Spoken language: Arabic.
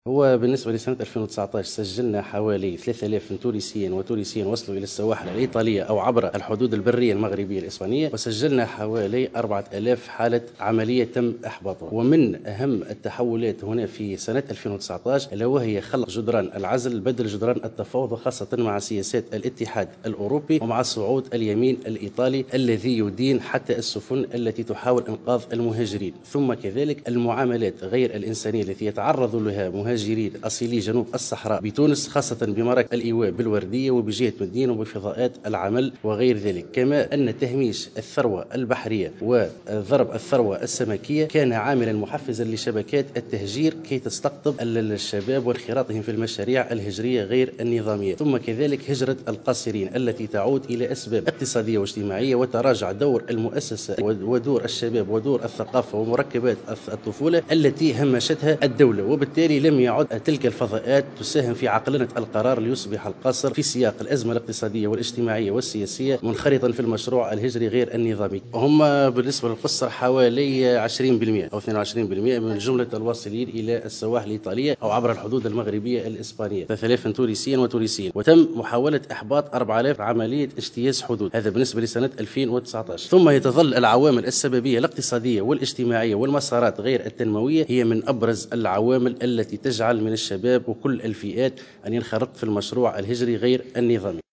هو بالنسبة لسنة 2019 سجلنا حوالي 3000 من تونسيين وتونسيين وصلوا إلى السواحل الإيطالية أو عبر الحدود البرية المغربية الإسبانية، وسجلنا حوالي 4000 حالة عملية تم إحباطها. ومن أهم التحولات هنا في سنة 2019 ألا وهي خلق جدران العزل بدل جدران التفاوض، وخاصة مع سياسات الاتحاد الأوروبي ومع صعود اليمين الإيطالي الذي يدين حتى السفن التي تحاول إنقاذ المهاجرين. ثم كذلك المعاملات غير الإنسانية التي يتعرض لها مهاجرين أصيلي جنوب الصحراء بتونس، خاصة بمراكز الإيواء بالوردية وبجهة مدين وبفضاءات العمل وغير ذلك. كما أن تهميش الثروة البحرية وضرب الثروة السمكية كان عاملا محفزا لشبكات التهجير كي تستقطب الشباب وانخراطهم في المشاريع الهجرية غير النظامية. ثم كذلك هجرة القاصرين التي تعود إلى أسباب اقتصادية واجتماعية، وتراجع دور المؤسسة ودور الشباب ودور الثقافة ومركبات الطفولة التي همشتها الدولة، وبالتالي لم يعد تلك الفضاءات تساهم في عقلنة القرار ليصبح القاصر في سياق الأزمة الاقتصادية والاجتماعية والسياسية منخرطا في المشروع الهجري غير النظامي. هم بالنسبة للقصر حوالي 20% أو 22% من جملة الواصلين إلى السواحل الإيطالية أو عبر الحدود المغربية الإسبانية، 3000 تونسيا وتونسيين. وتم محاولة إحباط 4000 عملية اجتياز حدود، هذا بالنسبة لسنة 2019. ثم تظل العوامل السببية الاقتصادية والاجتماعية والمسارات غير التنموية هي من أبرز العوامل التي تجعل من الشباب وكل الفئات أن ينخرط في المشروع الهجري غير النظامي.